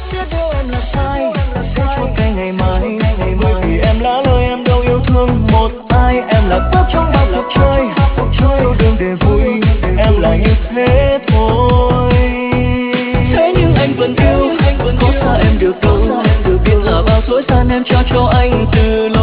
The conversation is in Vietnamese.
sẽ đâu em là sai, sẽ cho cái ngày mai. Bởi vì em lỡ lời em đâu yêu thương một ai, em là tốt trong bao cuộc chơi, yêu đương để vui, em là như thế thôi. Thế nhưng anh vẫn yêu, có xa em được đâu, biết là bao dối gian em cho anh từ